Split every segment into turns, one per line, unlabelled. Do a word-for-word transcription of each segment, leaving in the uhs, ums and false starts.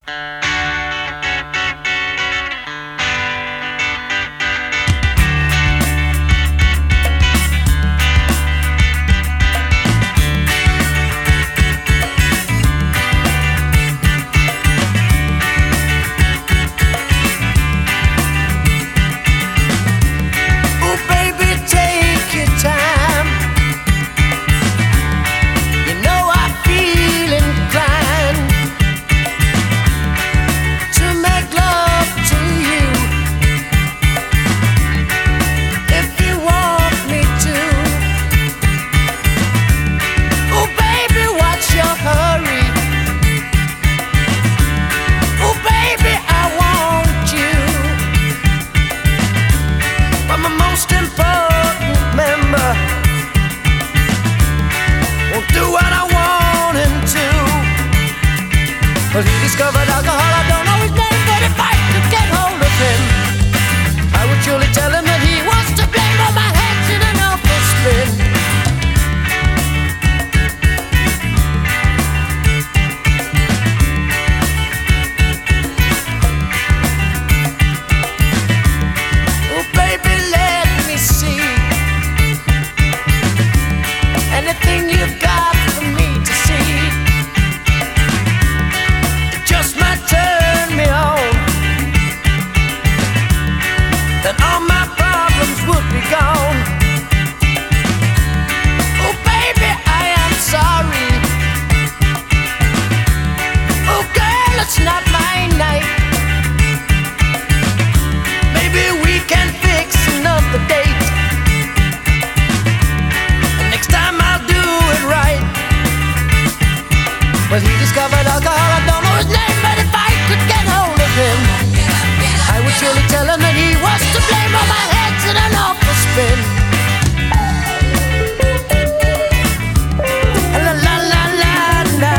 Well, he discovered alcohol, I don't know his name, but if I could get hold of him, I would surely tell him that he was to blame for my head's in an awful spin. Oh, baby, let me see anything you've got for me to see. Then all my problems would be gone. Oh baby, I am sorry. Oh girl, it's not my night. Maybe we can fix another date, and next time I'll do it right. Well, he discovered alcohol, I don't know his name, but if I could get hold of him, I would surely tell him that he was to blame for my head's in an awful spin. La la la la la.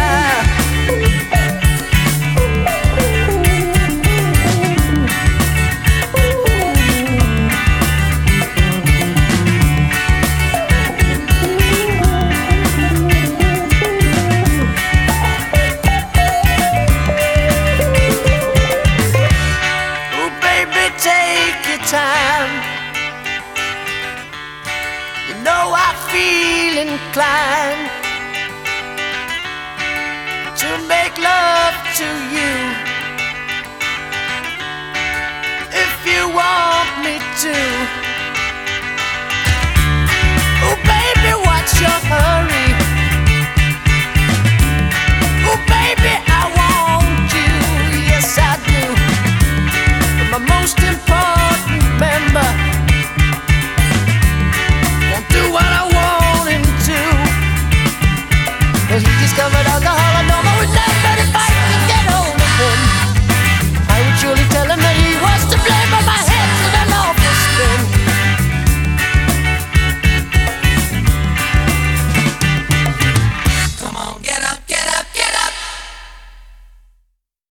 Take your time. You know I feel inclined to make love to you. If you want me to. Oh baby, what's your hurry?